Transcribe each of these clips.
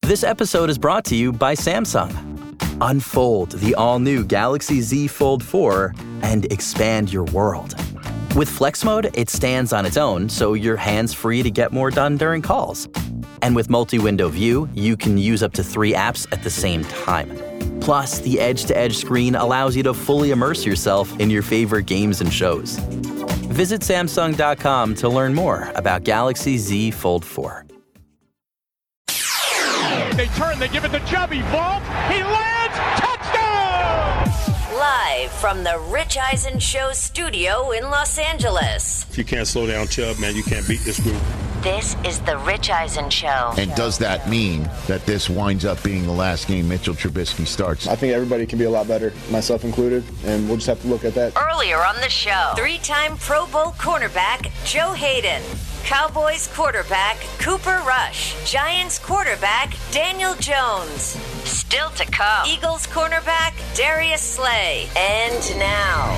This episode is brought to you by Samsung. Unfold the all-new Galaxy Z Fold 4 and expand your world. With Flex Mode, it stands on its own, so you're hands-free to get more done during calls. And with multi-window view, you can use up to 3 apps at the same time. Plus, the edge-to-edge screen allows you to fully immerse yourself in your favorite games and shows. Visit Samsung.com to learn more about Galaxy Z Fold 4. They turn, they give it to Chubby. Vault, he lands, touchdown! Live from the Rich Eisen Show studio in Los Angeles. If you can't slow down Chubb, man, you can't beat this group. This is the Rich Eisen Show. And does that mean that this winds up being the last game Mitchell Trubisky starts? I think everybody can be a lot better, myself included, and we'll just have to look at that. Earlier on the show, 3-time Pro Bowl cornerback Joe Hayden. Cowboys quarterback Cooper Rush. Giants quarterback Daniel Jones. Still to come, Eagles cornerback Darius Slay. And now,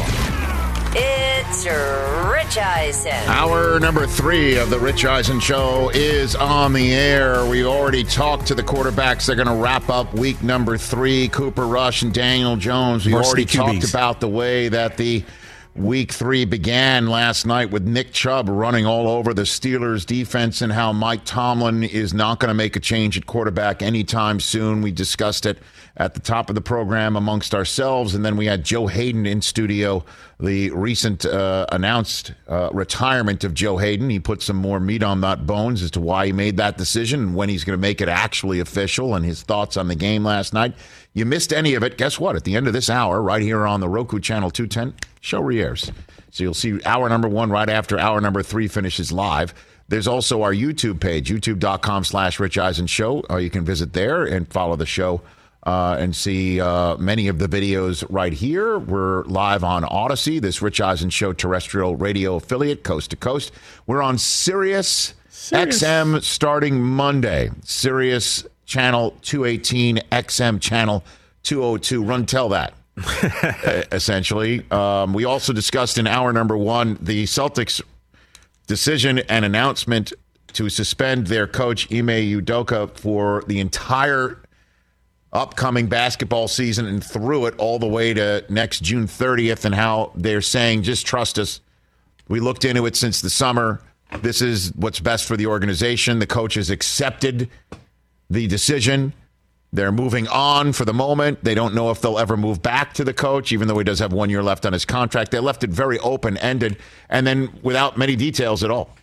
it's Rich Eisen. Hour number 3 of the Rich Eisen Show is on the air. We already talked to the quarterbacks. They're going to wrap up week number 3, Cooper Rush and Daniel Jones. We already talked about the way that the Week 3 began last night with Nick Chubb running all over the Steelers defense and how Mike Tomlin is not going to make a change at quarterback anytime soon. We discussed it at the top of the program amongst ourselves, and then we had Joe Hayden in studio, the recent announced retirement of Joe Hayden. He put some more meat on that bones as to why he made that decision and when he's going to make it actually official and his thoughts on the game last night. You missed any of it, guess what? At the end of this hour, right here on the Roku channel 210, show re-airs. So you'll see hour number 1 right after hour number 3 finishes live. There's also our YouTube page, youtube.com/Rich Eisen Show. You can visit there and follow the show and see many of the videos right here. We're live on Odyssey, this Rich Eisen Show terrestrial radio affiliate, coast to coast. We're on Sirius XM starting Monday. Sirius Channel 218, XM Channel 202. Run tell that. Essentially. We also discussed in hour number 1 the Celtics' decision and announcement to suspend their coach Ime Udoka for the entire upcoming basketball season and through it all the way to next June 30th, and how they're saying, just trust us. We looked into it since the summer. This is what's best for the organization. The coach has accepted the decision. They're moving on for the moment. They don't know if they'll ever move back to the coach, even though he does have 1 year left on his contract. They left it very open-ended, and then without many details at all.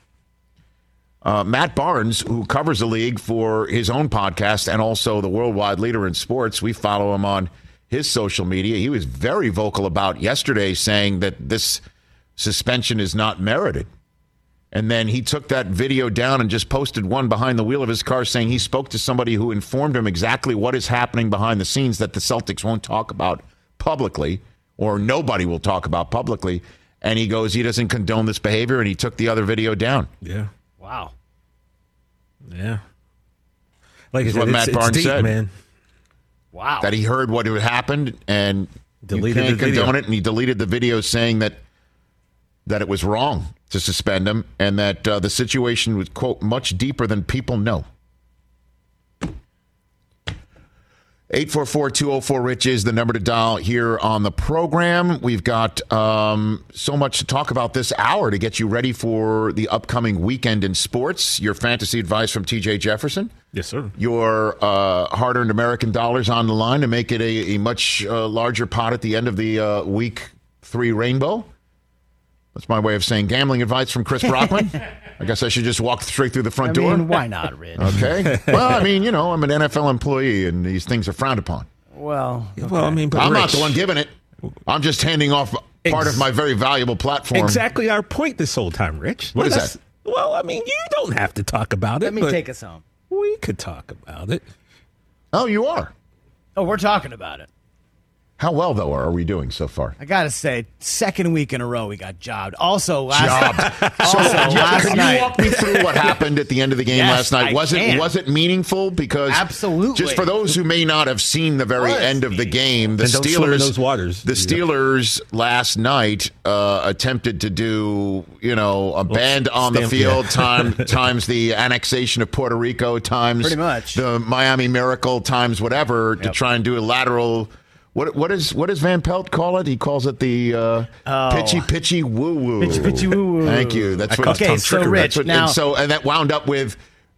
Matt Barnes, who covers the league for his own podcast and also the worldwide leader in sports, we follow him on his social media. He was very vocal about yesterday, saying that this suspension is not merited. And then he took that video down and just posted one behind the wheel of his car saying he spoke to somebody who informed him exactly what is happening behind the scenes that the Celtics won't talk about publicly, or nobody will talk about publicly. And he goes, he doesn't condone this behavior, and he took the other video down. Yeah. Wow. Yeah. Like what Matt Barnes deep, said. Man. Wow. That he heard what had happened and deleted you can't the video. condone it, and he deleted the video saying that it was wrong to suspend him, and that the situation was, quote, much deeper than people know. 844-204-RICH is the number to dial here on the program. We've got so much to talk about this hour to get you ready for the upcoming weekend in sports. Your fantasy advice from TJ Jefferson. Yes, sir. Your hard-earned American dollars on the line to make it a much larger pot at the end of the week 3 rainbow. That's my way of saying gambling advice from Chris Brockman. I guess I should just walk straight through the front door. Why not, Rich? Okay. Well, I mean, I'm an NFL employee, and these things are frowned upon. Well, okay. Well, I mean, but I'm Rich, not the one giving it. I'm just handing off part of my very valuable platform. Exactly our point this whole time, Rich. What is that? Well, I mean, you don't have to talk about it. Let me take us home. We could talk about it. Oh, you are? Oh, we're talking about it. How well, though, are we doing so far? I got to say, second week in a row we got jobbed. Also, last Can night. you walk me through what happened at the end of the game last night? Was it meaningful? Because absolutely. Just for those who may not have seen the very end of the game, the Steelers last night attempted to do a band on the field times the annexation of Puerto Rico times pretty much the Miami Miracle times whatever to try and do a lateral. What does Van Pelt call it? He calls it the pitchy woo woo. Pitchy woo woo. Thank you. That's what. Okay, so Rich now, and that wound up with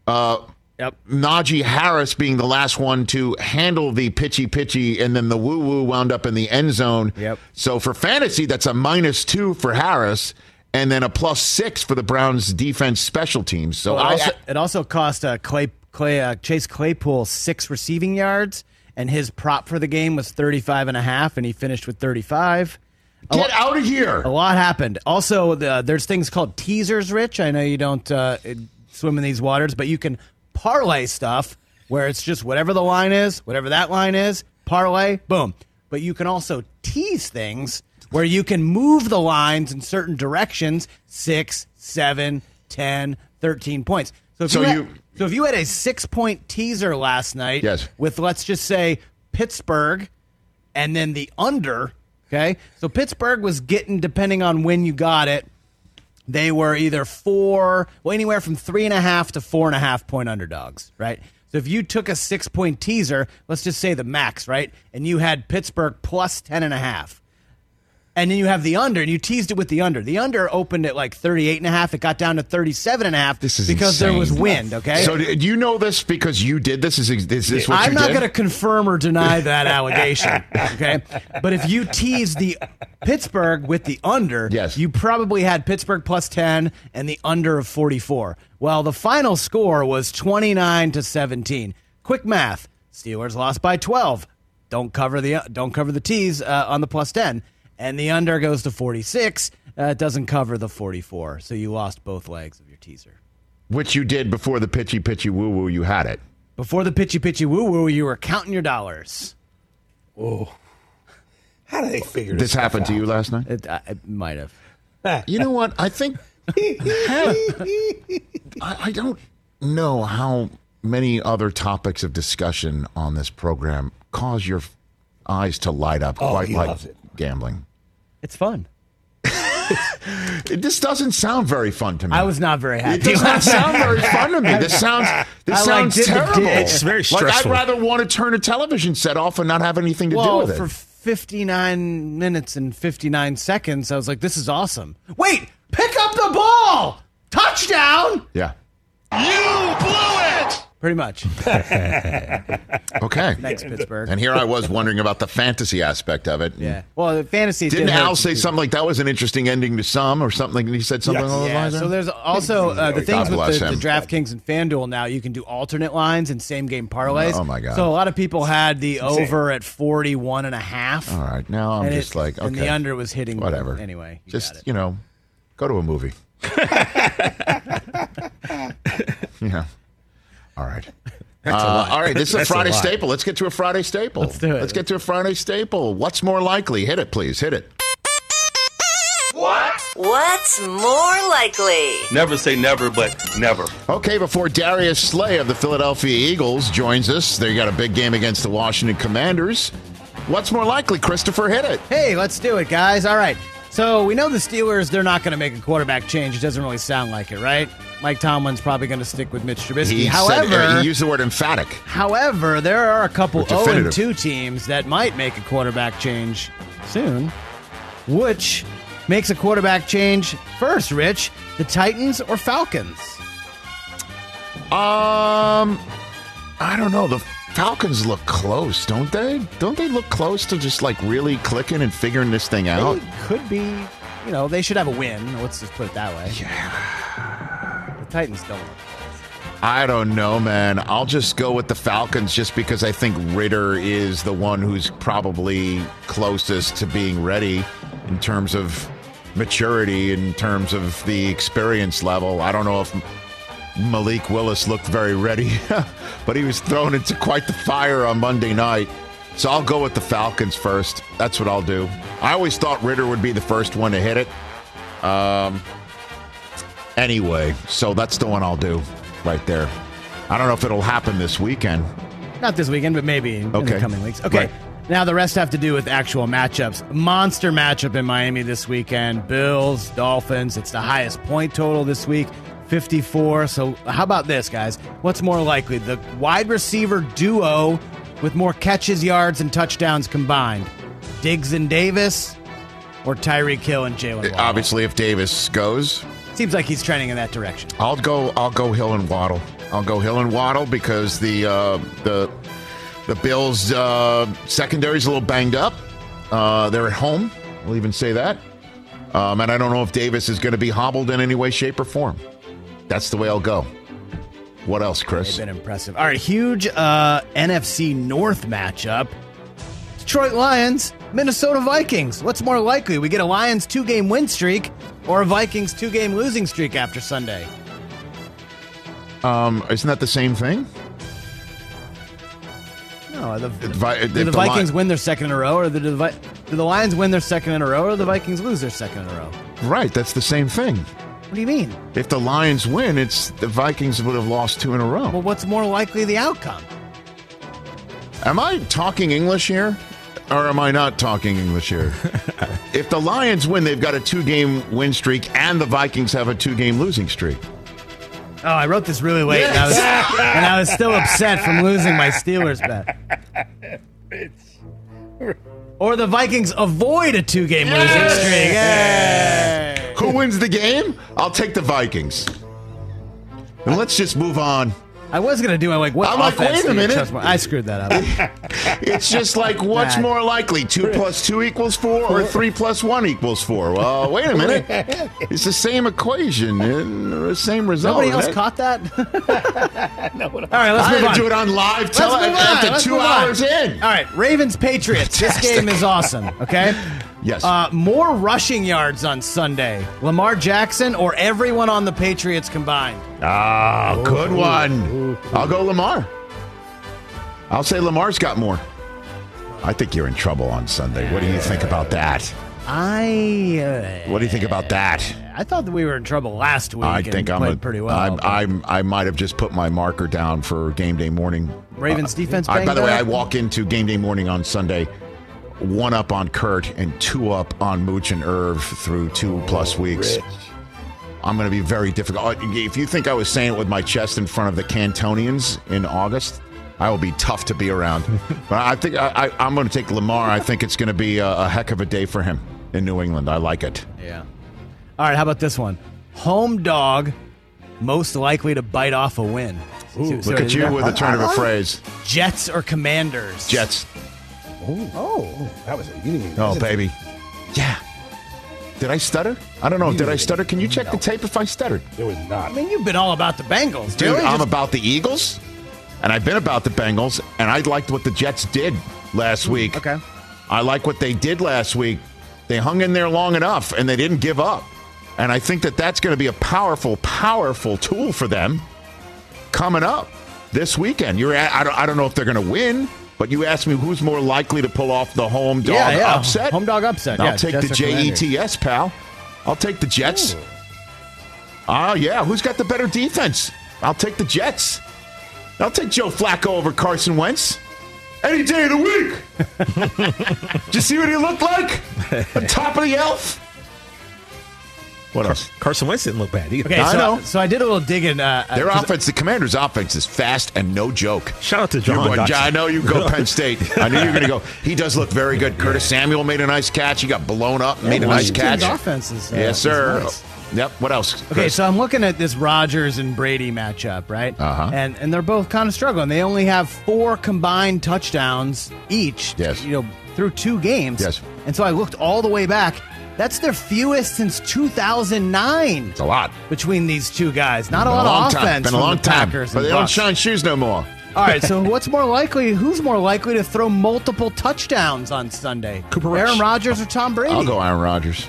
Najee Harris being the last one to handle the pitchy, and then the woo woo wound up in the end zone. Yep. So for fantasy, that's a -2 for Harris, and then a +6 for the Browns defense special teams. So it also cost Chase Claypool 6 receiving yards. And his prop for the game was 35.5, and he finished with 35. Get out of here. A lot happened. Also, there's things called teasers, Rich. I know you don't swim in these waters, but you can parlay stuff where it's just whatever the line is, whatever that line is, parlay, boom. But you can also tease things where you can move the lines in certain directions, 6, 7, 10, 13 points. So if you had a 6-point teaser last night with, let's just say, Pittsburgh and then the under, okay? So Pittsburgh was getting, depending on when you got it, they were either anywhere from 3.5 to 4.5 point underdogs, right? So if you took a 6-point teaser, let's just say the max, right? And you had Pittsburgh plus 10.5. And then you have the under, and you teased it with the under. The under opened at like 38.5. It got down to 37.5 because insane. there was wind, okay? So do you know this because you did this? Is this what you did? I'm not going to confirm or deny that allegation, okay? But if you teased the Pittsburgh with the under, you probably had Pittsburgh plus 10 and the under of 44. Well, the final score was 29-17. Quick math. Steelers lost by 12. Don't cover the tease on the plus 10. And the under goes to 46. It doesn't cover the 44. So you lost both legs of your teaser. Which you did before the pitchy woo-woo. You had it. Before the pitchy woo-woo, you were counting your dollars. Oh. How did they figure this happened out? To you last night? It might have. You know what? I think... I don't know how many other topics of discussion on this program cause your eyes to light up quite like gambling. It's fun. This doesn't sound very fun to me. I was not very happy. It does not sound very fun to me. This sounds terrible. It's very stressful. I'd rather want to turn a television set off and not have anything to do with it. For 59 minutes and 59 seconds, I was like, this is awesome. Wait, pick up the ball! Touchdown! Yeah. You blew it! Pretty much. Okay. Thanks, Pittsburgh. And here I was wondering about the fantasy aspect of it. Yeah. Well, the fantasy didn't Al say something like that was an interesting ending to some or something? He said something along those lines. So there's also the things with the DraftKings and FanDuel now. You can do alternate lines and same game parlays. Oh my God. So a lot of people had the over at 41.5. All right. Now I'm just like, okay. And the under was hitting. Whatever. Anyway. Just, go to a movie. Yeah. All right. All right, this is a Friday staple. Let's get to a Friday staple. Let's do it. Let's get to a Friday staple. What's more likely? Hit it, please. Hit it. What's more likely? Never say never, but never. Okay, before Darius Slay of the Philadelphia Eagles joins us, they got a big game against the Washington Commanders. What's more likely? Christopher, hit it. Hey, let's do it, guys. All right. So we know the Steelers, they're not going to make a quarterback change. It doesn't really sound like it, right? Mike Tomlin's probably going to stick with Mitch Trubisky. However, he used the word emphatic. However, there are a couple 0-2 teams that might make a quarterback change soon. Which makes a quarterback change first, Rich? The Titans or Falcons? I don't know. The Falcons look close, don't they? Don't they look close to just like really clicking and figuring this thing out? They could be. They should have a win. Let's just put it that way. Yeah. The Titans don't look close. I don't know, man. I'll just go with the Falcons just because I think Ritter is the one who's probably closest to being ready in terms of maturity, in terms of the experience level. I don't know if Malik Willis looked very ready, but he was thrown into quite the fire on Monday night. So I'll go with the Falcons first. That's what I'll do. I always thought Ritter would be the first one to hit it. Anyway, so that's the one I'll do right there. I don't know if it'll happen this weekend. Not this weekend, but maybe in the coming weeks. Okay. Right. Now the rest have to do with actual matchups. Monster matchup in Miami this weekend. Bills, Dolphins. It's the highest point total this week, 54. So how about this, guys? What's more likely? The wide receiver duo with more catches, yards, and touchdowns combined. Diggs and Davis or Tyreek Hill and Jalen Waddle? Obviously, if Davis goes. Seems like he's trending in that direction. I'll go Hill and Waddle. I'll go Hill and Waddle because the Bills secondary's a little banged up. They're at home. We'll even say that. And I don't know if Davis is going to be hobbled in any way, shape, or form. That's the way I'll go. What else, Chris? They've been impressive. All right, huge NFC North matchup. Detroit Lions, Minnesota Vikings. What's more likely? We get a Lions 2-game win streak or a Vikings 2-game losing streak after Sunday? Isn't that the same thing? No. Do the Vikings win their second in a row, or do the Lions win their second in a row, or the Vikings lose their second in a row? Right, that's the same thing. What do you mean? If the Lions win, it's the Vikings would have lost 2 in a row. Well, what's more likely the outcome? Am I talking English here? Or am I not talking English here? If the Lions win, they've got a 2-game win streak, and the Vikings have a 2-game losing streak. Oh, I wrote this really late, and I was still upset from losing my Steelers bet. Or the Vikings avoid a 2-game losing streak. Yay! Who wins the game? I'll take the Vikings. And let's just move on. I was going to do what offense wait a minute. I screwed that up. It's just like, what's more likely? 2 + 2 = 4 or 3 + 1 = 4? Well, wait a minute. It's the same equation and the same result. Nobody else caught that? No, all right, let's move on. I had to do it on live after 2 hours in. All right, Ravens-Patriots. This game is awesome, okay? Yes. More rushing yards on Sunday. Lamar Jackson or everyone on the Patriots combined? Good one. I'll go Lamar. I'll say Lamar's got more. I think you're in trouble on Sunday. What do you think about that? What do you think about that? I thought that we were in trouble last week. I think I'm played pretty well. I might have just put my marker down for game day morning. Ravens defense. By the way, I walk into game day morning on Sunday 1 up on Kurt and 2 up on Mooch and Irv through 2+ weeks. Rich. I'm going to be very difficult. If you think I was saying it with my chest in front of the Cantonians in August, I will be tough to be around. But I think I'm going to take Lamar. I think it's going to be a heck of a day for him in New England. I like it. Yeah. All right, how about this one? Home dog most likely to bite off a win. Ooh, look at you with a turn of a phrase. Jets or Commanders? Jets. Oh, that was a Oh, baby. Yeah. Did I stutter? I don't know. Did I stutter? Can you check the tape if I stuttered? It was not. I mean, you've been all about the Bengals. Dude, I'm about the Eagles, and I've been about the Bengals, and I liked what the Jets did last week. Okay. I like what they did last week. They hung in there long enough, and they didn't give up. And I think that that's going to be a powerful, powerful tool for them coming up this weekend. I don't know if they're going to win, but you asked me who's more likely to pull off the home dog upset. Home dog upset. I'll take the Jets, pal. I'll take the Jets. Yeah. Who's got the better defense? I'll take the Jets. I'll take Joe Flacco over Carson Wentz. Any day of the week. Did you see what he looked like? On top of the elf. What else? Carson Wentz didn't look bad either. Okay, I know. So I did a little digging. Their offense, the Commanders' offense is fast and no joke. Shout out to John Dotson. I know you go Penn State. I knew you were going to go. He does look very good. Curtis Samuel made a nice catch. He got blown up, made a nice catch. Offense is yes, sir. Nice. Yep. What else? Okay, Chris? so I'm looking at this Rodgers and Brady matchup, right? Uh-huh. And they're both kind of struggling. They only have 4 combined touchdowns each. Yes. Through 2 games. Yes. And so I looked all the way back. That's their fewest since 2009. It's a lot between these two guys. Not a lot of offense. Been a long time. Packers but they don't shine shoes no more. All right, so what's more likely? Who's more likely to throw multiple touchdowns on Sunday? Cooper Rush. Aaron Rodgers or Tom Brady? I'll go Aaron Rodgers.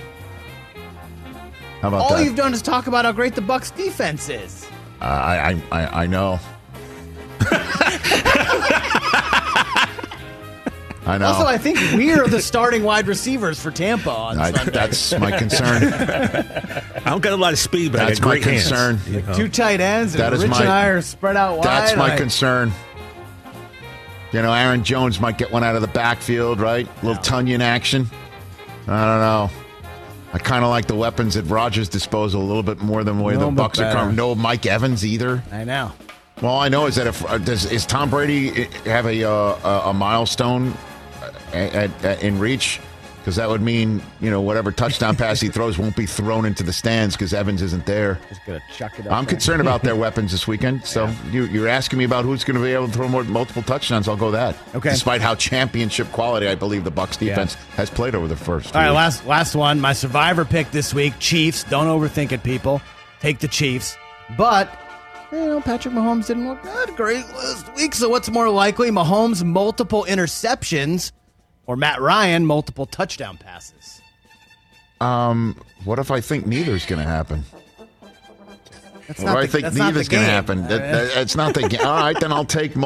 How about All that? you've done is talk about how great the Bucs defense is. I know. I know. Also, I think we're the starting wide receivers for Tampa on Sunday. That's my concern. I don't got a lot of speed, but that's I got great my concern. hands. You know? 2 tight ends, and Rich and I are spread out wide. That's my concern. You know, Aaron Jones might get one out of the backfield, right? A little Tunyon action. I don't know. I kind of like the weapons at Rodgers' disposal a little bit more than the way the Bucs are coming. No Mike Evans either. I know. Well, all I know is that is Tom Brady have a milestone in reach? Because that would mean, you know, whatever touchdown pass he throws won't be thrown into the stands because Evans isn't there. Just gonna chuck it up. I'm concerned about their weapons this weekend. So you're asking me about who's going to be able to throw multiple touchdowns. I'll go that. Okay. Despite how championship quality I believe the Bucs defense has played over the first. All right, last one. My survivor pick this week: Chiefs. Don't overthink it, people. Take the Chiefs. But you know, Patrick Mahomes didn't look that great last week. So what's more likely? Mahomes multiple interceptions, or Matt Ryan multiple touchdown passes? What if I think neither's going to happen? That's what if I think neither's going to happen? That's not the game. All right, then I'll take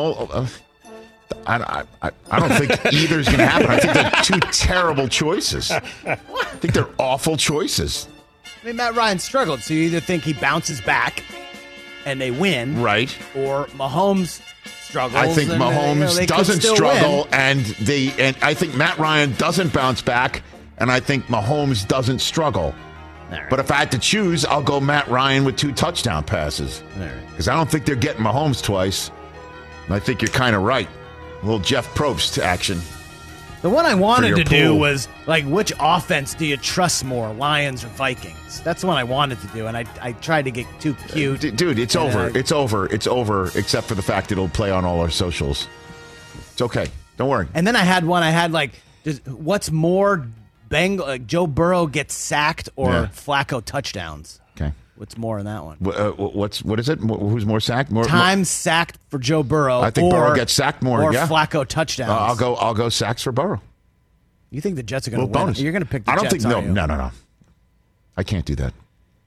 I don't think either's going to happen. I think they're 2 terrible choices. I think they're awful choices. I mean, Matt Ryan struggled, so you either think he bounces back and they win, right, or Mahomes struggles. I think Mahomes doesn't struggle, and I think Matt Ryan doesn't bounce back, and I think Mahomes doesn't struggle. Right. But if I had to choose, I'll go Matt Ryan with 2 touchdown passes. Because I don't think they're getting Mahomes twice. And I think you're kind of right. A little Jeff Probst action. The one I wanted to do was, like, which offense do you trust more, Lions or Vikings? That's the one I wanted to do, and I tried to get too cute. Dude, it's over. It's over, except for the fact it'll play on all our socials. It's okay. Don't worry. And then I had what's more, Joe Burrow gets sacked or Flacco touchdowns? Okay. What's more in that one? What is it? Who's more sacked? Time sacked for Joe Burrow. I think Burrow gets sacked more. Or Flacco touchdowns. I'll go sacks for Burrow. You think the Jets are going to win? Bonus. You're going to pick the Jets. I don't think no. I can't do that.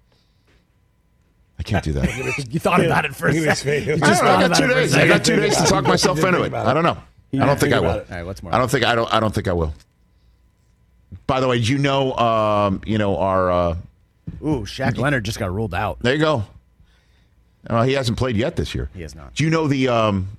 I can't do that. You thought about it for a second. I got 2 days to talk myself into it. I don't know. I don't think I will. All right, what's more? I don't think I will. By the way, did you know our Shaq Leonard just got ruled out. There you go. He hasn't played yet this year. He has not. Do you know the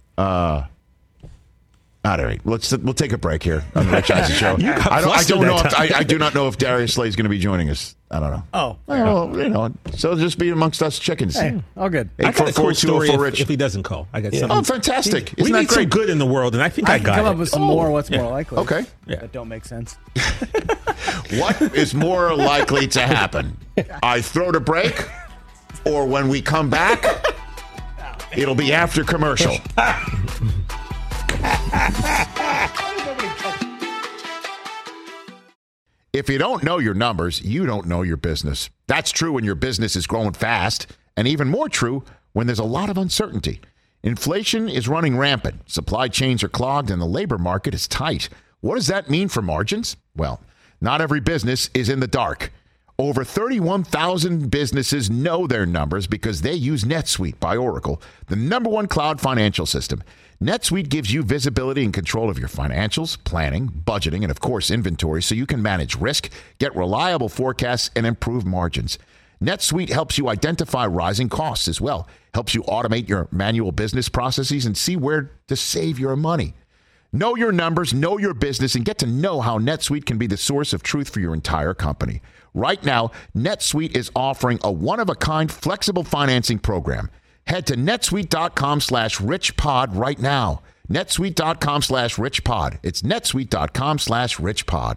all right, we'll take a break here on the Rich Eisen Show. I do not know if Darius Slay is going to be joining us. I don't know. Oh, well, so just be amongst us chickens. Hey, all good. I got a cool story if he doesn't call. I got something. Oh, fantastic! We need some good in the world, and I think I got it. Come up with some more. What's more likely? Okay, that don't make sense. What is more likely to happen? I throw the break, or when we come back, it'll be after commercial. If you don't know your numbers, you don't know your business. That's true when your business is growing fast, and even more true when there's a lot of uncertainty. Inflation is running rampant, supply chains are clogged, and the labor market is tight. What does that mean for margins? Well, not every business is in the dark. Over 31,000 businesses know their numbers because they use NetSuite by Oracle, the #1 cloud financial system. NetSuite gives you visibility and control of your financials, planning, budgeting, and, of course, inventory so you can manage risk, get reliable forecasts, and improve margins. NetSuite helps you identify rising costs as well, helps you automate your manual business processes and see where to save your money. Know your numbers, know your business, and get to know how NetSuite can be the source of truth for your entire company. Right now, NetSuite is offering a one-of-a-kind flexible financing program. Head to netsuite.com/richpod right now. netsuite.com/richpod. It's netsuite.com/richpod.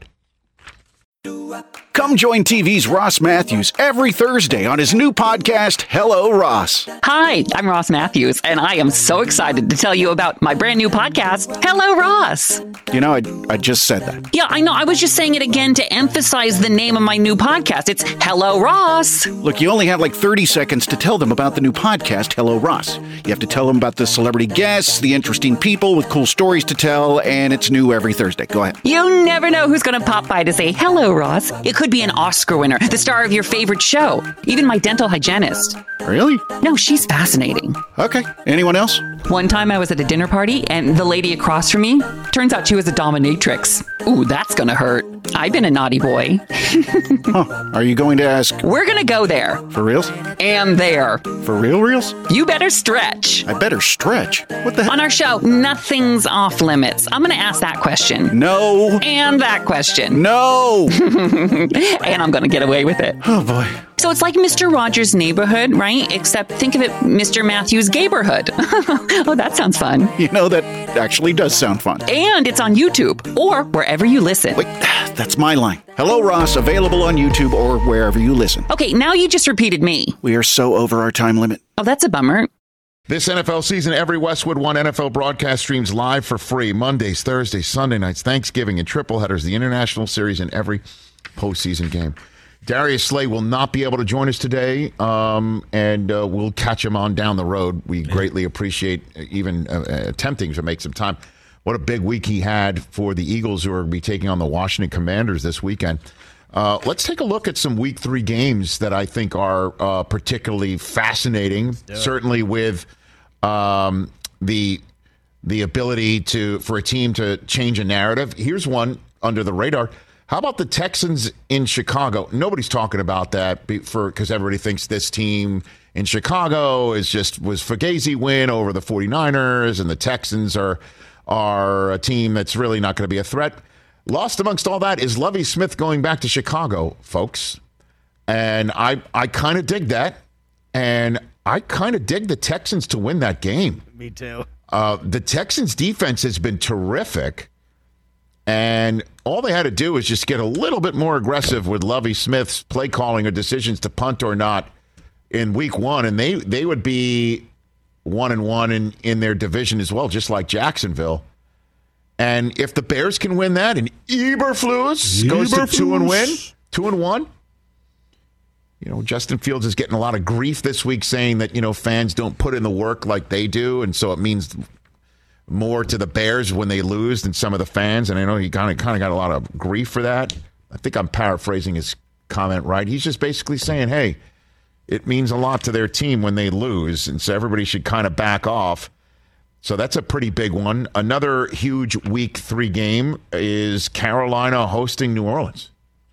Come join TV's Ross Matthews every Thursday on his new podcast, Hello, Ross. Hi, I'm Ross Matthews, and I am so excited to tell you about my brand new podcast, Hello, Ross. You know, I just said that. Yeah, I know. I was just saying it again to emphasize the name of my new podcast. It's Hello, Ross. Look, you only have like 30 seconds to tell them about the new podcast, Hello, Ross. You have to tell them about the celebrity guests, the interesting people with cool stories to tell, and it's new every Thursday. Go ahead. You never know who's going to pop by to say, hello, Ross. It could be an Oscar winner, the star of your favorite show, even my dental hygienist. Really? No, she's fascinating. Okay. Anyone else? One time I was at a dinner party and the lady across from me, turns out she was a dominatrix. Ooh, that's gonna hurt. I've been a naughty boy. Huh. Are you going to ask? We're gonna go there. For reals? And there. For reals? You better stretch. I better stretch? What the hell? On our show, nothing's off limits. I'm gonna ask that question. No. And that question. No. And I'm gonna get away with it. Oh, boy. So it's like Mr. Rogers' Neighborhood, right? Except think of it Mr. Matthews' Gayborhood. Oh, that sounds fun. You know, that actually does sound fun. And it's on YouTube or wherever you listen. Wait, that's my line. Hello, Ross, available on YouTube or wherever you listen. Okay, now you just repeated me. We are so over our time limit. Oh, that's a bummer. This NFL season, every Westwood One NFL broadcast streams live for free Mondays, Thursdays, Sunday nights, Thanksgiving, and triple headers, the International Series, and every postseason game. Darius Slay will not be able to join us today, and we'll catch him on down the road. We greatly appreciate even attempting to make some time. What a big week he had for the Eagles, who are going to be taking on the Washington Commanders this weekend. Let's take a look at some Week 3 games that I think are particularly fascinating, certainly with the ability for a team to change a narrative. Here's one under the radar. How about the Texans in Chicago? Nobody's talking about that because everybody thinks this team in Chicago was Fugazi win over the 49ers, and the Texans are a team that's really not going to be a threat. Lost amongst all that is Lovie Smith going back to Chicago, folks. And I kind of dig that. And I kind of dig the Texans to win that game. Me too. The Texans defense has been terrific. And all they had to do was just get a little bit more aggressive with Lovie Smith's play calling or decisions to punt or not in Week 1. And they would be 1-1 in their division as well, just like Jacksonville. And if the Bears can win that, and Eberflus goes to 2-1. You know, Justin Fields is getting a lot of grief this week saying that, fans don't put in the work like they do. And so it means more to the Bears when they lose than some of the fans. And I know he kind of got a lot of grief for that. I think I'm paraphrasing his comment right. He's just basically saying, hey, it means a lot to their team when they lose. And so everybody should kind of back off. So that's a pretty big one. Another huge Week 3 game is Carolina hosting New Orleans.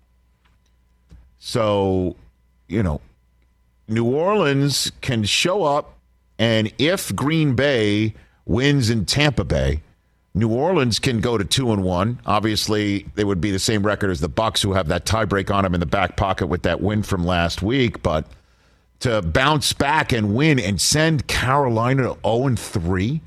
So, New Orleans can show up, and if Green Bay wins in Tampa Bay, New Orleans can go to 2-1. Obviously, they would be the same record as the Bucs, who have that tiebreak on them in the back pocket with that win from last week. But to bounce back and win and send Carolina to 0-3,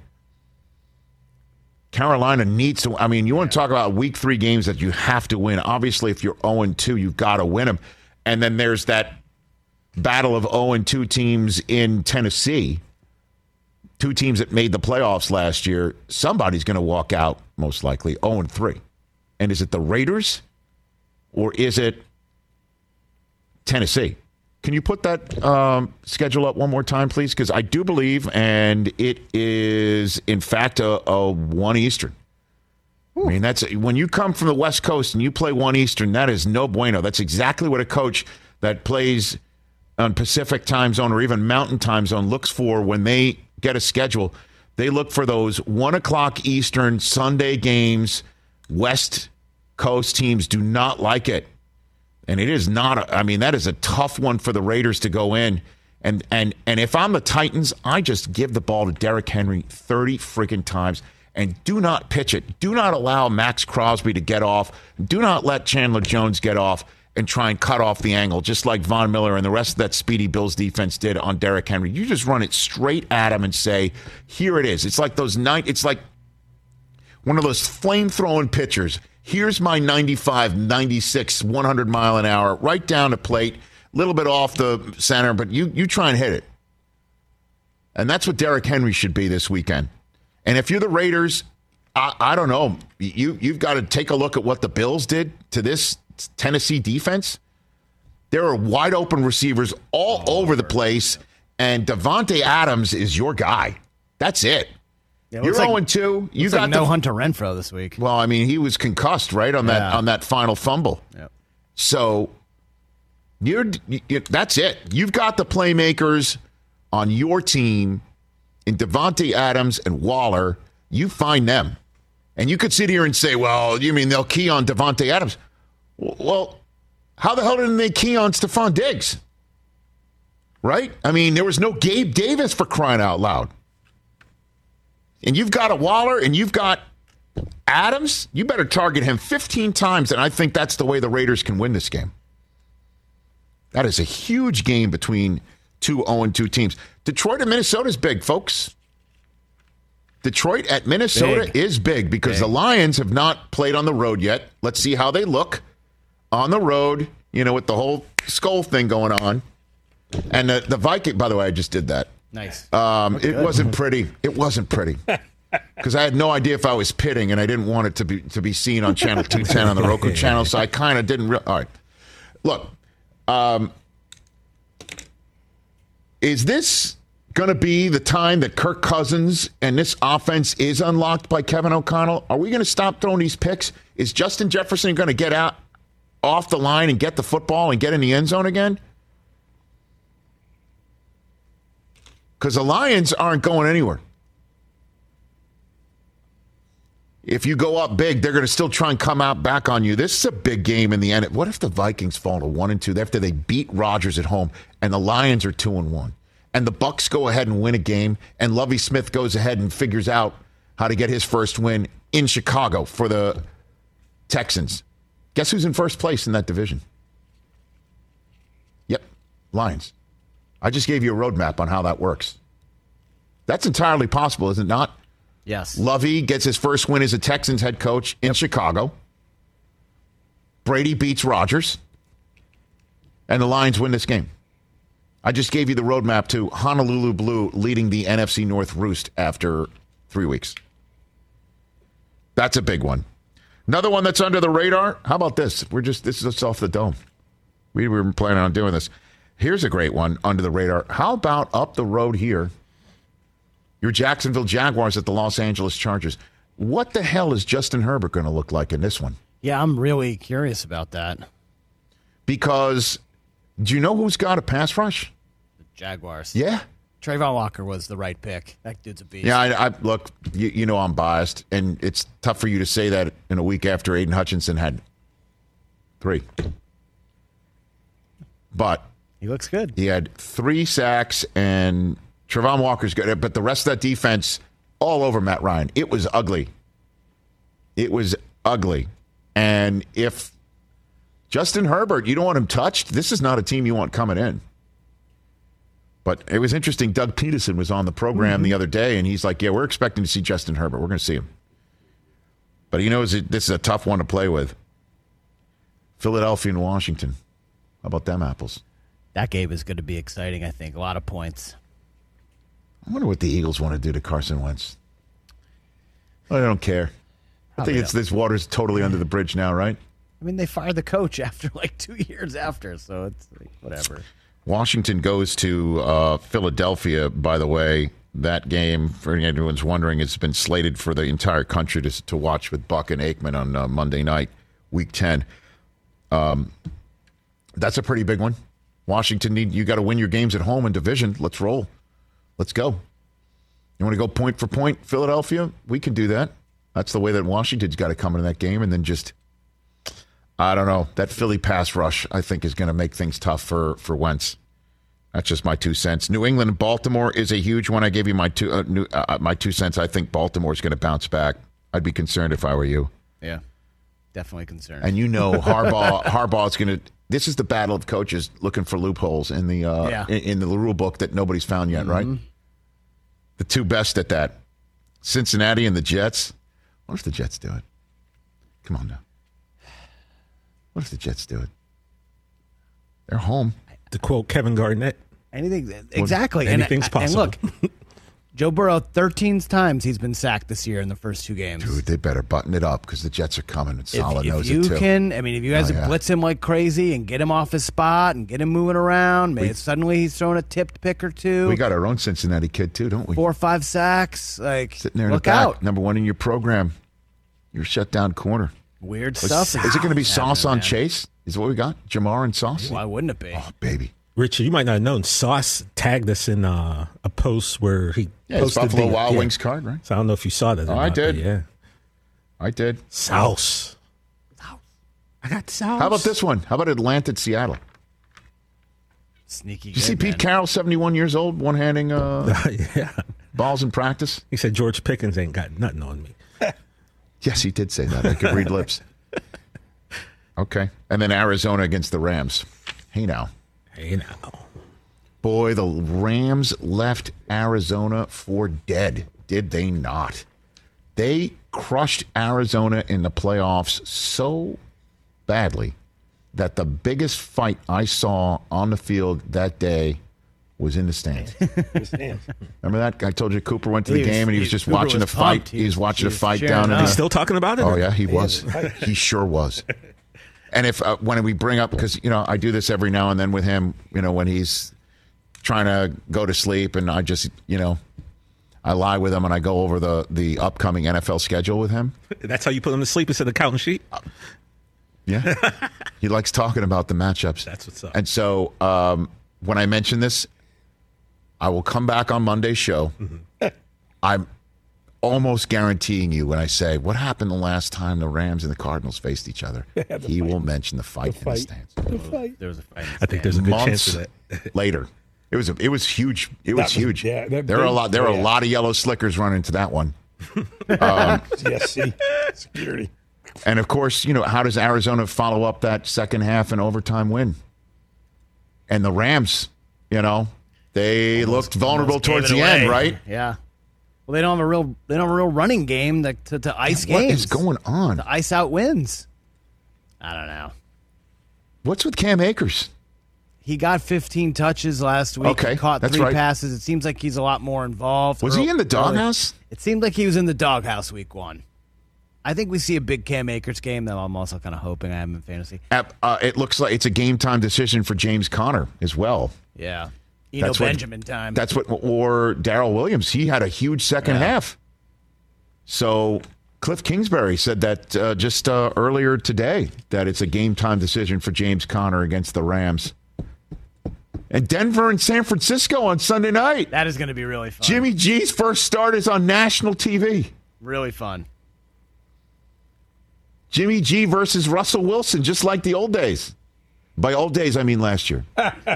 Carolina needs to. I mean, you want to talk about Week 3 games that you have to win. Obviously, if you're 0-2, you've got to win them. And then there's that battle of 0-2 teams in Tennessee. 2 teams that made the playoffs last year. Somebody's going to walk out, most likely, 0-3. And is it the Raiders or is it Tennessee? Can you put that schedule up one more time, please? Because I do believe, and it is, in fact, a 1 Eastern. Ooh. I mean, that's when you come from the West Coast and you play 1 Eastern, that is no bueno. That's exactly what a coach that plays on Pacific time zone or even Mountain time zone looks for when they get a schedule. They look for those 1 o'clock Eastern Sunday games. West Coast teams do not like it. And it is not, that is a tough one for the Raiders to go in. And if I'm the Titans, I just give the ball to Derrick Henry 30 freaking times and do not pitch it. Do not allow Max Crosby to get off. Do not let Chandler Jones get off and try and cut off the angle, just like Von Miller and the rest of that Speedy Bills defense did on Derrick Henry. You just run it straight at him and say, here it is. It's like it's like one of those flame-throwing pitchers. Here's my 95, 96, 100 mile an hour, right down the plate, a little bit off the center, but you try and hit it. And that's what Derrick Henry should be this weekend. And if you're the Raiders, I don't know. You've got to take a look at what the Bills did to this Tennessee defense. There are wide open receivers all over the place, and Devontae Adams is your guy. That's it. Yeah, you're 0-2. You got no Hunter Renfrow this week. Well, he was concussed, right, on that final fumble. Yep. So that's it. You've got the playmakers on your team in Davante Adams and Waller, you find them. And you could sit here and say, well, you mean they'll key on Davante Adams? Well, how the hell didn't they key on Stephon Diggs? Right? I mean, there was no Gabe Davis for crying out loud. And you've got a Waller and you've got Adams. You better target him 15 times, and I think that's the way the Raiders can win this game. That is a huge game between two 0-2 teams. Detroit and Minnesota is big, folks. Detroit at Minnesota is big because the Lions have not played on the road yet. Let's see how they look on the road, with the whole skull thing going on. And the Viking, by the way, I just did that. Nice. It wasn't pretty. It wasn't pretty. Because I had no idea if I was pitting, and I didn't want it to be seen on Channel 210 on the Roku channel, so I kind of didn't. All right. Look, is this going to be the time that Kirk Cousins and this offense is unlocked by Kevin O'Connell? Are we going to stop throwing these picks? Is Justin Jefferson going to get out off the line and get the football and get in the end zone again? Because the Lions aren't going anywhere. If you go up big, they're going to still try and come out back on you. This is a big game in the end. What if the Vikings fall to 1-2 after they beat Rodgers at home and the Lions are 2-1? And the Bucs go ahead and win a game, and Lovie Smith goes ahead and figures out how to get his first win in Chicago for the Texans. Guess who's in first place in that division? Yep, Lions. I just gave you a roadmap on how that works. That's entirely possible, is it not? Yes. Lovie gets his first win as a Texans head coach in Chicago. Brady beats Rodgers. And the Lions win this game. I just gave you the roadmap to Honolulu Blue leading the NFC North Roost after 3 weeks. That's a big one. Another one that's under the radar. How about this? This is off the dome. We were planning on doing this. Here's a great one under the radar. How about up the road here? Your Jacksonville Jaguars at the Los Angeles Chargers. What the hell is Justin Herbert going to look like in this one? Yeah, I'm really curious about that. Because do you know who's got a pass rush? The Jaguars. Yeah. Trayvon Walker was the right pick. That dude's a beast. Yeah, I look, you know I'm biased, and it's tough for you to say that in a week after Aiden Hutchinson had 3. But he looks good. He had 3 sacks, and Trayvon Walker's good. But the rest of that defense, all over Matt Ryan. It was ugly. It was ugly. And if Justin Herbert, you don't want him touched, this is not a team you want coming in. But it was interesting. Doug Peterson was on the program the other day, and he's like, yeah, we're expecting to see Justin Herbert. We're going to see him. But he knows this is a tough one to play with. Philadelphia and Washington. How about them apples? That game is going to be exciting, I think. A lot of points. I wonder what the Eagles want to do to Carson Wentz. I don't care. Probably I think this water's totally under the bridge now, right? I mean, they fired the coach after 2 years after, so it's like, whatever. Washington goes to Philadelphia, by the way. That game, for anyone's wondering, it's been slated for the entire country to watch with Buck and Aikman on Monday night, Week 10. That's a pretty big one. Washington, you got to win your games at home in division. Let's roll. Let's go. You want to go point for point, Philadelphia? We can do that. That's the way that Washington's got to come into that game, and then just, I don't know, that Philly pass rush, I think, is going to make things tough for Wentz. That's just my 2 cents. New England and Baltimore is a huge one. I gave you my 2 cents. I think Baltimore's going to bounce back. I'd be concerned if I were you. Yeah, definitely concerned. And you know Harbaugh's going to. This is the battle of coaches looking for loopholes in the in the rule book that nobody's found yet, right? The 2 best at that, Cincinnati and the Jets. What if the Jets do it? Come on now. What if the Jets do it? They're home. To quote Kevin Garnett. Anything, exactly. Anything's possible. And look, Joe Burrow, 13 times he's been sacked this year in the first 2 games. Dude, they better button it up because the Jets are coming. And Saleh knows it too. If you guys blitz him like crazy and get him off his spot and get him moving around, maybe suddenly he's throwing a tipped pick or 2. We got our own Cincinnati kid too, don't we? 4 or 5 sacks. Sitting there in look the back, out. number 1 in your program. Your shutdown corner. Weird stuff. Is it going to be Sauce on Chase? Is what we got? Jamar and Sauce? Why wouldn't it be? Oh, baby. Richard, you might not have known. Sauce tagged us in a post where he posted Buffalo Wild Wings card, right? So I don't know if you saw that. I did. Yeah, I did. Sauce. I got sauce. How about this one? How about Atlanta at Seattle? Sneaky. Did you see Pete Carroll, 71 years old, one-handing balls in practice? He said George Pickens ain't got nothing on me. Yes, he did say that. I could read lips. Okay. And then Arizona against the Rams. Hey, now. Boy, the Rams left Arizona for dead, did they not? They crushed Arizona in the playoffs so badly that the biggest fight I saw on the field that day was in the stands. Remember that? I told you Cooper went to the game and he was just watching the fight. He was watching the fight down in He's still talking about it? Oh, yeah, he was. He sure was. And if when we bring up, because, I do this every now and then with him, when he's trying to go to sleep and I just, I lie with him and I go over the upcoming NFL schedule with him. That's how you put him to sleep instead of the counting sheet? Yeah. He likes talking about the matchups. That's what's up. And so when I mention this, I will come back on Monday's show. Mm-hmm. I'm almost guaranteeing you when I say, what happened the last time the Rams and the Cardinals faced each other? He will mention the fight in the stands. There was a fight. I think there's a good chance of that. Later. It was huge. It was huge. Yeah, there were a lot of yellow slickers running to that one. Security. And of course, how does Arizona follow up that second half and overtime win? And the Rams, they looked vulnerable towards the end, right? Yeah. Well, they don't have a real running game to ice games. What is going on? To ice out wins. I don't know. What's with Cam Akers? He got 15 touches last week. Okay, he caught that's 3 right. passes. It seems like he's a lot more involved. Was he in the doghouse? It seemed like he was in the doghouse week 1. I think we see a big Cam Akers game, though I'm also kind of hoping I have him in fantasy. It looks like it's a game-time decision for James Conner as well. Yeah. Benjamin time. That's or Darrell Williams. He had a huge second half. So Cliff Kingsbury said that just earlier today, that it's a game-time decision for James Conner against the Rams. And Denver and San Francisco on Sunday night. That is going to be really fun. Jimmy G's first start is on national TV. Really fun. Jimmy G versus Russell Wilson, just like the old days. By old days, I mean last year.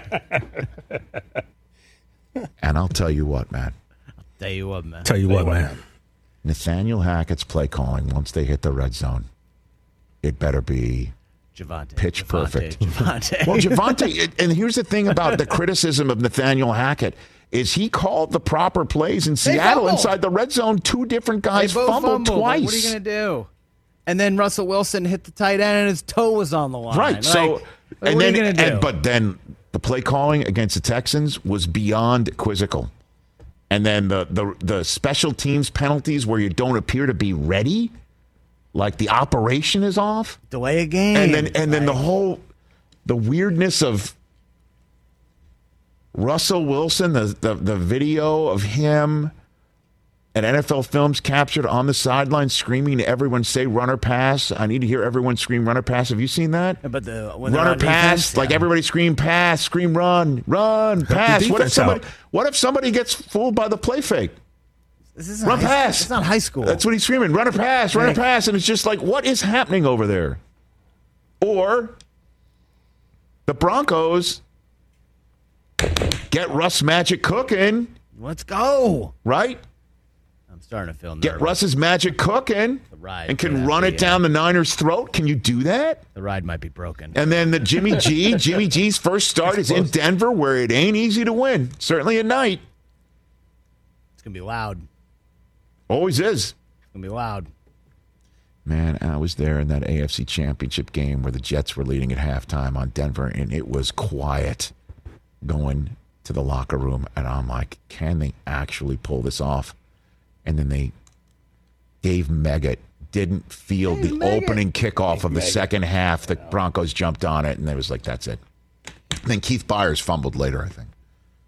And I'll tell you what, man. Tell you what, man. Nathaniel Hackett's play calling, once they hit the red zone, it better be pitch perfect. Javonte. Well, Javonte, and here's the thing about the criticism of Nathaniel Hackett, is he called the proper plays in Seattle inside the red zone. 2 different guys fumbled twice. What are you going to do? And then Russell Wilson hit the tight end and his toe was on the line. Right. So, what are you going to do? But then the play calling against the Texans was beyond quizzical. And then the special teams penalties where you don't appear to be ready, like the operation is off. Delay a game. And then the weirdness of Russell Wilson, the video of him and NFL Films captured on the sideline screaming to everyone, say run or pass. I need to hear everyone scream run or pass. Have you seen that? But run or pass, like everybody scream pass, scream run, pass. What if somebody gets fooled by the play fake? Run pass. It's not high school. That's what he's screaming. Run or pass, run or pass. And it's just like, what is happening over there? Or the Broncos get Russ magic cooking. Let's go. Right? Starting to feel nervous. Get Russ's magic cooking and can run it down the Niners' throat. Can you do that? The ride might be broken. And then the Jimmy G's first start is in Denver, where it ain't easy to win. Certainly at night. It's going to be loud. Always is. It's going to be loud. Man, I was there in that AFC Championship game where the Jets were leading at halftime on Denver, and it was quiet going to the locker room. And I'm like, can they actually pull this off? And then Dave Meggett didn't field the opening kickoff of the second half. The Broncos jumped on it, and it was like, that's it. And then Keith Byers fumbled later, I think.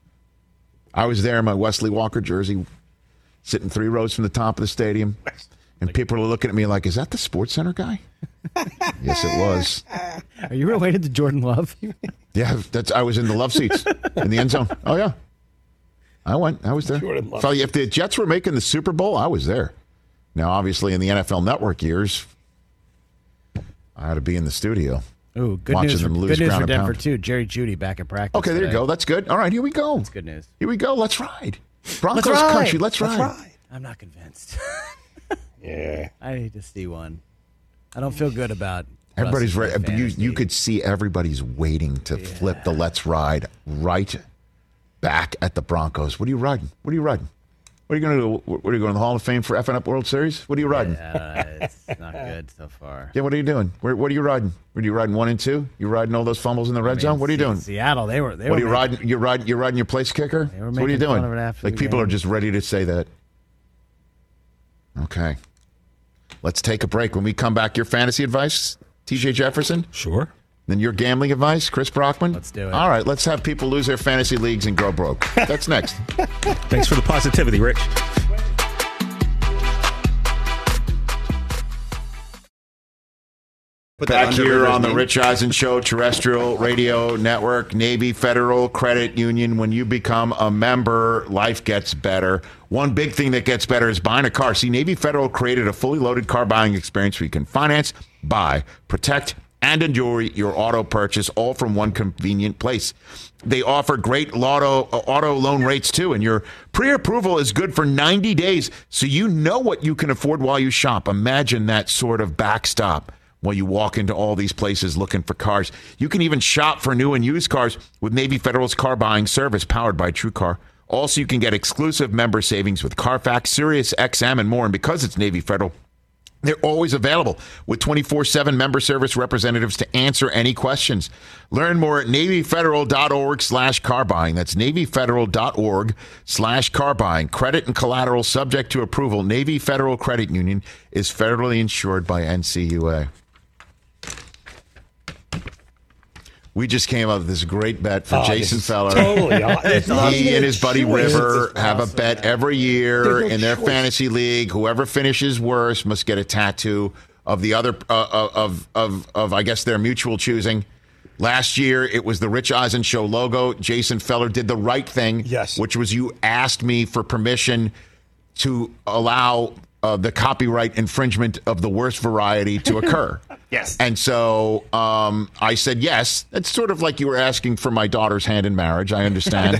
I was there in my Wesley Walker jersey, sitting 3 rows from the top of the stadium. And people are looking at me like, is that the Sports Center guy? Yes, it was. Are you related to Jordan Love? Yeah, I was in the love seats in the end zone. Oh, yeah. I went. I was there. So if the Jets were making the Super Bowl, I was there. Now, obviously, in the NFL Network years, I had to be in the studio. Ooh, good watching news. them lose good news ground for and Denver, pound. too. Jerry Jeudy back at practice. Okay, there today. you go. That's good. All right, here we go. That's good news. Here we go. Let's ride. Broncos Let's ride. country. Let's ride. I'm not convinced. Yeah. I need to see one. I don't feel good about Everybody's Russ's ready. fantasy. You could see everybody's waiting to flip the let's ride right back at the Broncos. What are you riding? What are you riding? What are you going to do? What are you going to the Hall of Fame for effing up World Series? What are you riding? It's not good so far. Yeah, what are you doing? What are you riding? Are you riding 1 and 2? You riding all those fumbles in the red zone? What are you doing? Seattle, they were. What are you riding? You're riding your place kicker? They were So what are you making doing? fun of it after Like the people game. are just ready to say that. Okay. Let's take a break. When we come back, your fantasy advice, TJ Jefferson? Sure. Then your gambling advice, Chris Brockman? Let's do it. All right, let's have people lose their fantasy leagues and go broke. That's next. Thanks for the positivity, Rich. Back here on the Rich Eisen Show, terrestrial radio network, Navy Federal Credit Union. When you become a member, life gets better. One big thing that gets better is buying a car. See, Navy Federal created a fully loaded car buying experience where you can finance, buy, protect, and enjoy your auto purchase all from one convenient place. They offer great auto loan rates, too, and your pre-approval is good for 90 days, so you know what you can afford while you shop. Imagine that sort of backstop while you walk into all these places looking for cars. You can even shop for new and used cars with Navy Federal's car buying service powered by TrueCar. Also, you can get exclusive member savings with Carfax, Sirius XM, and more. And because it's Navy Federal, they're always available with 24/7 member service representatives to answer any questions. Learn more at NavyFederal.org/car buying. That's NavyFederal.org/car buying. Credit and collateral subject to approval. Navy Federal Credit Union is federally insured by NCUA. We just came up with this great bet for Jason Feller. Totally. He and his buddy River have a bet every year in their fantasy league. Whoever finishes worst must get a tattoo of the other of I guess their mutual choosing. Last year it was the Rich Eisen Show logo. Jason Feller did the right thing, which was you asked me for permission to allow the copyright infringement of the worst variety to occur. Yes. And so I said yes. It's sort of like you were asking for my daughter's hand in marriage. I understand.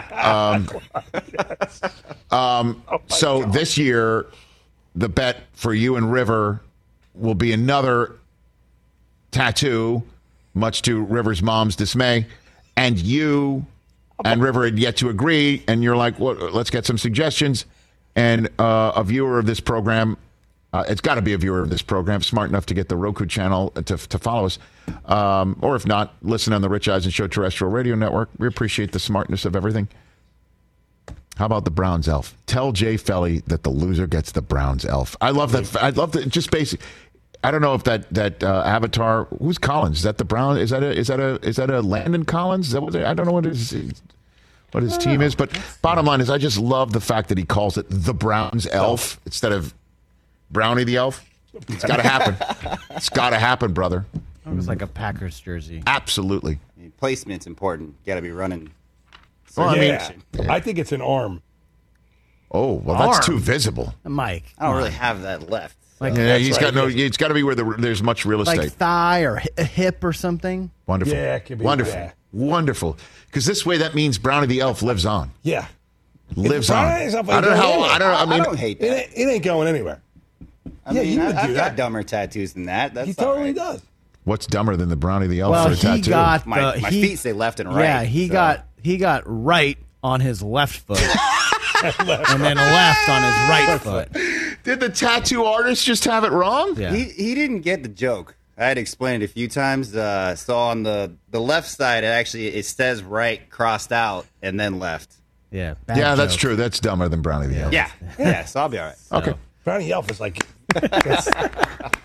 So this year, the bet for you and River will be another tattoo, much to River's mom's dismay. And you and River had yet to agree. And you're like, well, let's get some suggestions. And a viewer of this program, it's got to be a viewer of this program, smart enough to get the Roku channel to follow us. Or if not, listen on the Rich Eisen Show terrestrial radio network. We appreciate the smartness of everything. How about the Browns elf? Tell Jay Felly that the loser gets the Browns elf. I love that. I love that. Just basic. I don't know if that avatar. Who's Collins? Is that the Brown? Is that a Landon Collins? Is that what I don't know what his team is. But bottom line is, I just love the fact that he calls it the Browns elf instead of Brownie the elf. It's got to happen. It's got to happen, brother. It was like a Packers jersey. Absolutely. Placement's important. Got to be running. Well, I mean, I think it's an arm. Oh, well, that's too visible. Mike, I don't really have that left. Like, yeah, he's got no. It's got to be where there's much real estate. like thigh or a hip or something. Wonderful. Yeah, it could be. Wonderful. Yeah. Wonderful. Because this way, that means Brownie the elf lives on. Yeah. Lives on. I don't know how. I don't hate that. It ain't going anywhere. I mean, I've got dumber tattoos than that. That's He totally does. What's dumber than the Brownie the elf Well, for a tattoo? he got My feet say left and right. Yeah, he got right on his left foot, and then left on his right foot. Did the tattoo artist just have it wrong? Yeah. He didn't get the joke. I had explained it a few times. So on the left side, it says right crossed out and then left. Yeah. Yeah, that's true. That's dumber than Brownie the elf. Yeah. So I'll be all right. Okay. Brownie elf is like.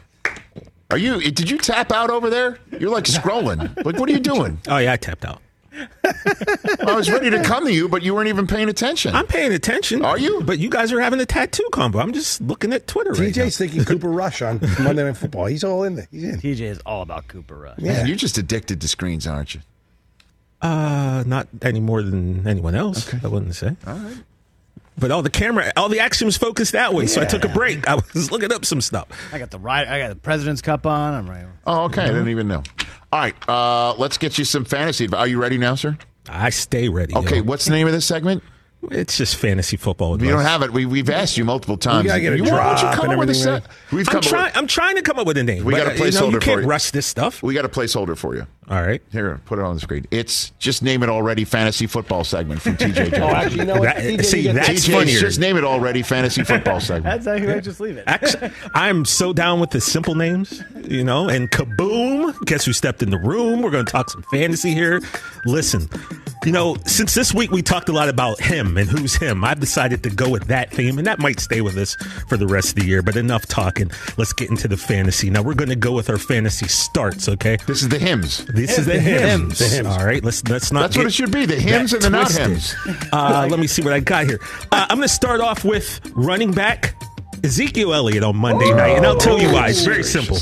Did you tap out over there? You're like scrolling. Like, what are you doing? Oh, yeah, I tapped out. I was ready to come to you, but you weren't even paying attention. I'm paying attention. Are you? But you guys are having a tattoo combo. I'm just looking at Twitter right now. TJ's thinking Cooper Rush on Monday Night Football. He's all in there. He's in. TJ is all about Cooper Rush. Yeah, you're just addicted to screens, aren't you? Not any more than anyone else, I wouldn't say. All right. But all the action was focused that way, so I took a break. I was looking up some stuff. I got the President's Cup on. I'm right. Oh, okay. I didn't even know. All right. Let's get you some fantasy. Are you ready now, sir? I stay ready. Okay. What's the name of this segment? It's just fantasy football advice. You don't have it. We've asked you multiple times. We gotta get a drop and everything. I'm trying to come up with a name. We got a placeholder for you. You can't rush this stuff. We got a placeholder for you. All right. Here, put it on the screen. It's just name it already fantasy football segment from TJ Jones. Oh, actually, you know what? That's TJ, funnier. Just name it already fantasy football segment. That's actually right. Just leave it. Actually, I'm so down with the simple names, and kaboom. Guess who stepped in the room? We're going to talk some fantasy here. Listen, since this week we talked a lot about him and who's him, I've decided to go with that theme, and that might stay with us for the rest of the year. But enough talking. Let's get into the fantasy. Now, we're going to go with our fantasy starts, okay? This is the hymns. This is the hymns. All right, let's not. That's what it should be. The hymns and the not hymns. Let me see what I got here. I'm going to start off with running back Ezekiel Elliott on Monday night, and I'll tell you why. It's very simple.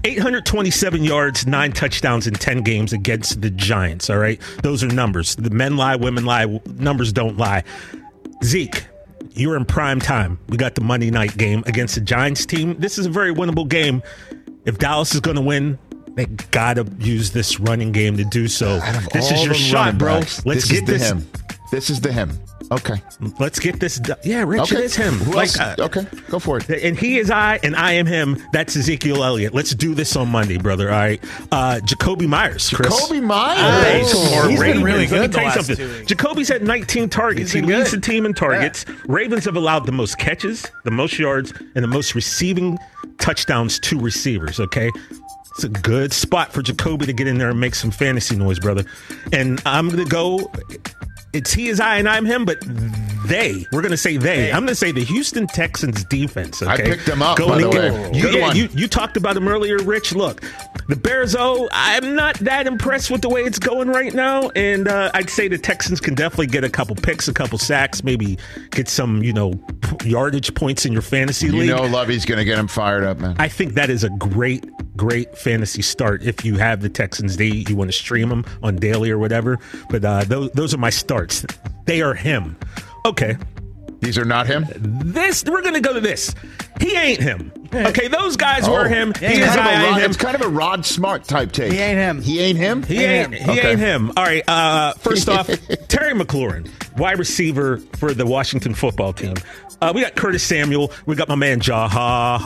827 yards, 9 touchdowns in 10 games against the Giants, all right? Those are numbers. The men lie, women lie, numbers don't lie. Zeke, you're in prime time. We got the Monday night game against the Giants team. This is a very winnable game. If Dallas is going to win, they got to use this running game to do so. This is your shot, bro. Let's get this. This is the hymn. Okay. Let's get this done. Yeah, Rich, it is him. Okay, go for it. And he is I, and I am him. That's Ezekiel Elliott. Let's do this on Monday, brother. All right. Jacoby Myers, Chris. Jacoby Myers. He's been really good. Let me tell you something. Jacoby's had 19 targets. He leads the team in targets. Yeah. Ravens have allowed the most catches, the most yards, and the most receiving touchdowns to receivers, okay? It's a good spot for Jacoby to get in there and make some fantasy noise, brother. And I'm going to go... It's he is I and I'm him, but we're going to say they. I'm going to say the Houston Texans defense. Okay? I picked them up, by the way. You talked about them earlier, Rich. Look, the Bears, I'm not that impressed with the way it's going right now. And I'd say the Texans can definitely get a couple picks, a couple sacks, maybe get some, yardage points in your fantasy league. Lovey's going to get him fired up, man. I think that is a great fantasy start if you have the Texans. You want to stream them on daily or whatever. But those are my starts. They are him. Okay. These are not him? We're going to go to this. He ain't him. Okay, those guys were him. He is I ain't him. It's kind of a Rod Smart type take. He ain't him. He ain't him? He ain't him. All right, first off, Terry McLaurin, wide receiver for the Washington football team. We got Curtis Samuel. We got my man Jaha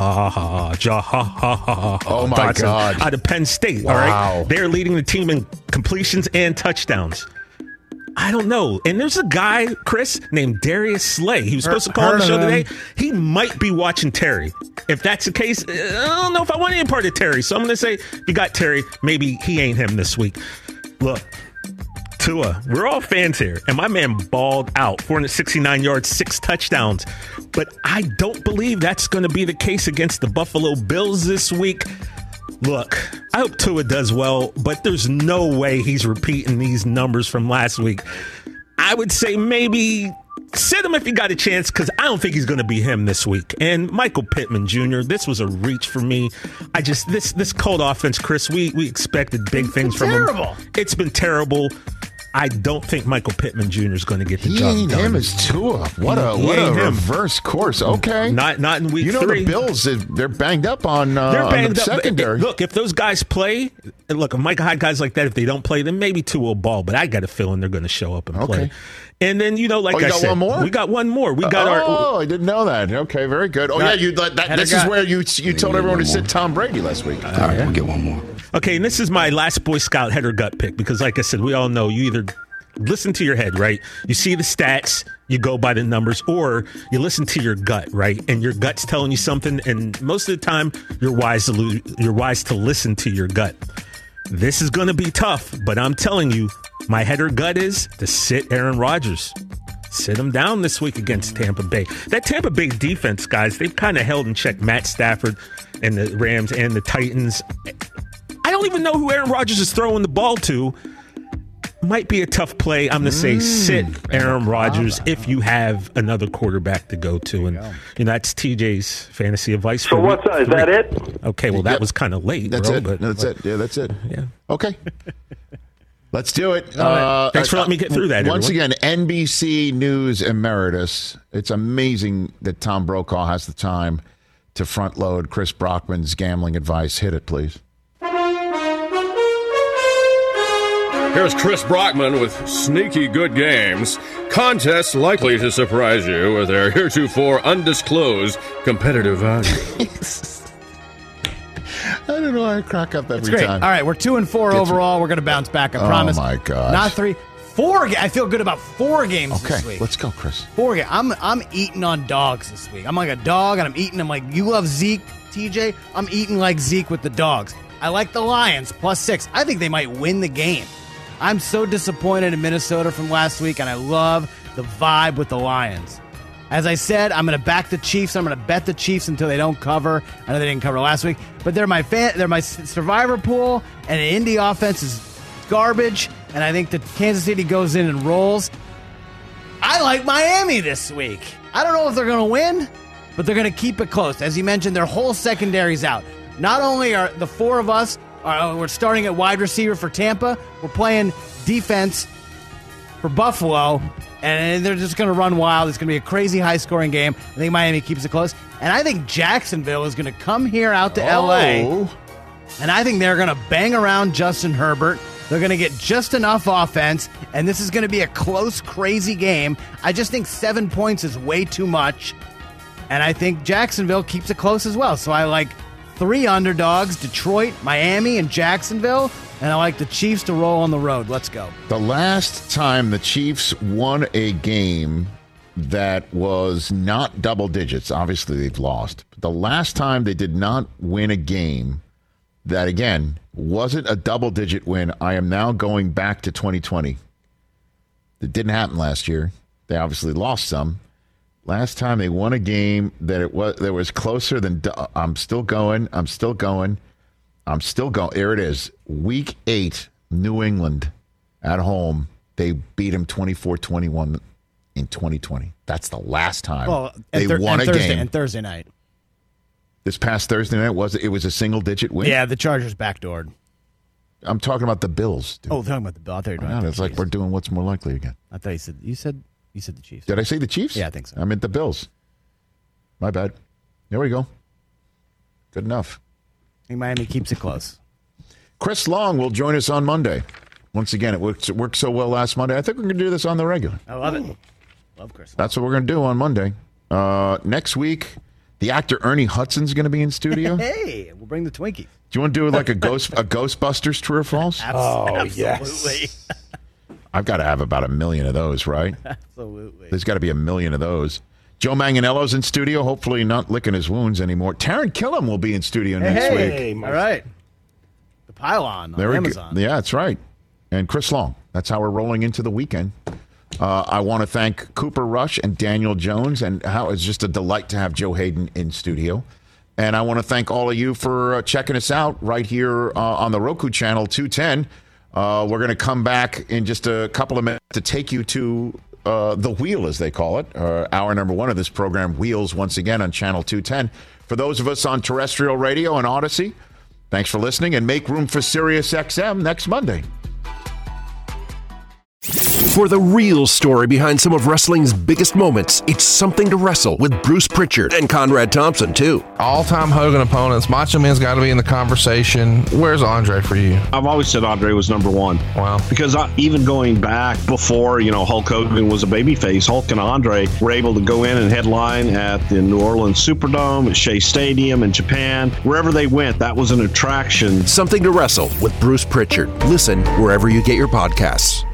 Oh, my God. Out of Penn State, all right? They're leading the team in completions and touchdowns. I don't know. And there's a guy, Chris, named Darius Slay. He was supposed to call on the show today. He might be watching Terry. If that's the case, I don't know if I want any part of Terry. So I'm going to say, if you got Terry, maybe he ain't him this week. Look, Tua, we're all fans here. And my man balled out. 469 yards, 6 touchdowns. But I don't believe that's going to be the case against the Buffalo Bills this week. Look, I hope Tua does well, but there's no way he's repeating these numbers from last week. I would say maybe sit him if you got a chance, because I don't think he's going to be him this week. And Michael Pittman Jr., this was a reach for me. This Colt offense, Chris, we expected big things from him. It's been terrible. I don't think Michael Pittman Jr. is going to get the job done. He ain't him as Tua. What a reverse course. Okay. Not in week 3. The Bills, they're banged up on the secondary. Look, if those guys play, look, if Micah Hyde guys like that, if they don't play, then maybe Tua will ball. But I got a feeling they're going to show up and play. And then, like I said, one more? We got one more. We got I didn't know that. Okay, very good. This is where you told everyone to sit Tom Brady last week. All right, we'll get one more. Okay, and this is my last Boy Scout head or gut pick, because like I said, we all know you either listen to your head, right? You see the stats, you go by the numbers, or you listen to your gut, right? And your gut's telling you something, and most of the time, you're wise to listen to your gut. This is going to be tough, but I'm telling you, my head or gut is to sit Aaron Rodgers. Sit him down this week against Tampa Bay. That Tampa Bay defense, guys, they've kind of held in check Matt Stafford and the Rams and the Titans. I don't even know who Aaron Rodgers is throwing the ball to. might be a tough play. I'm going to say sit Aaron Rodgers if you have another quarterback to go to. And that's TJ's fantasy advice. So what's that? Is that it? Okay, well, that was kind of late. That's bro, it. But, That's it. Yeah, that's it. Yeah. Okay. Let's do it. Thanks for letting me get through that. Once everyone. again, NBC News Emeritus. It's amazing that Tom Brokaw has the time to front load Chris Brockman's gambling advice. Hit it, please. Here's Chris Brockman with sneaky good games. Contests likely to surprise you with their heretofore undisclosed competitive value. I don't know why I crack up every great. time. All right, we're 2-4 overall. We're going to bounce back, I promise. Oh, my gosh. Not 3. 4. I feel good about 4 games this week. Let's go, Chris. 4 games. I'm eating on dogs this week. I'm like a dog, and I'm eating. I'm like, you love Zeke, TJ? I'm eating like Zeke with the dogs. I like the Lions, +6. I think they might win the game. I'm so disappointed in Minnesota from last week, and I love the vibe with the Lions. As I said, I'm going to back the Chiefs. I'm going to bet the Chiefs until they don't cover. I know they didn't cover last week, but they're my survivor pool, and the Indy offense is garbage, and I think that Kansas City goes in and rolls. I like Miami this week. I don't know if they're going to win, but they're going to keep it close. As you mentioned, their whole secondary's out. Not only are the 4 of us, we're starting at wide receiver for Tampa, we're playing defense for Buffalo, and they're just going to run wild. It's going to be a crazy high-scoring game. I think Miami keeps it close. And I think Jacksonville is going to come here out to L.A., and I think they're going to bang around Justin Herbert. They're going to get just enough offense, and this is going to be a close, crazy game. I just think 7 points is way too much, and I think Jacksonville keeps it close as well. So I like 3 underdogs, Detroit, Miami, and Jacksonville. And I like the Chiefs to roll on the road. Let's go. The last time the Chiefs won a game that was not double digits, obviously they've lost. But the last time they did not win a game that, again, wasn't a double-digit win, I am now going back to 2020. It didn't happen last year. They obviously lost some. Last time they won a game that was closer than I'm still going. There it is. Week 8, New England at home. They beat them 24-21 in 2020. That's the last time they won a game. And Thursday night. This past Thursday night, it was a single-digit win? Yeah, the Chargers backdoored. I'm talking about the Bills, dude. Oh, talking about the Bills. I thought you were It's like we're doing what's more likely again. I thought you said the Chiefs. Did I say the Chiefs? Yeah, I think so. I meant the Bills. My bad. There we go. Good enough. I think Miami keeps it close. Chris Long will join us on Monday. Once again, it worked so well last Monday. I think we're going to do this on the regular. I love it. Love Chris Long. That's what we're going to do on Monday. Next week, the actor Ernie Hudson's going to be in studio. Hey, we'll bring the Twinkies. Do you want to do like a Ghostbusters true or false? Absolutely. Yes. I've got to have about 1 million of those, right? Absolutely. There's got to be 1 million of those. Joe Manganiello's in studio, hopefully not licking his wounds anymore. Taron Killam will be in studio next week. All right. The Pylon on Amazon. Yeah, that's right. And Chris Long. That's how we're rolling into the weekend. I want to thank Cooper Rush and Daniel Jones, and how it's just a delight to have Joe Hayden in studio. And I want to thank all of you for checking us out right here on the Roku channel 210. We're going to come back in just a couple of minutes to take you to The Wheel, as they call it. Hour number 1 of this program, Wheels, once again on channel 210. For those of us on terrestrial radio and Odyssey, thanks for listening, and make room for Sirius XM next Monday. For the real story behind some of wrestling's biggest moments, it's Something to Wrestle with Bruce Pritchard and Conrad Thompson, too. All-time Hogan opponents. Macho Man's got to be in the conversation. Where's Andre for you? I've always said Andre was number 1. Wow. Because even going back before, Hulk Hogan was a babyface, Hulk and Andre were able to go in and headline at the New Orleans Superdome, at Shea Stadium in Japan. Wherever they went, that was an attraction. Something to Wrestle with Bruce Pritchard. Listen wherever you get your podcasts.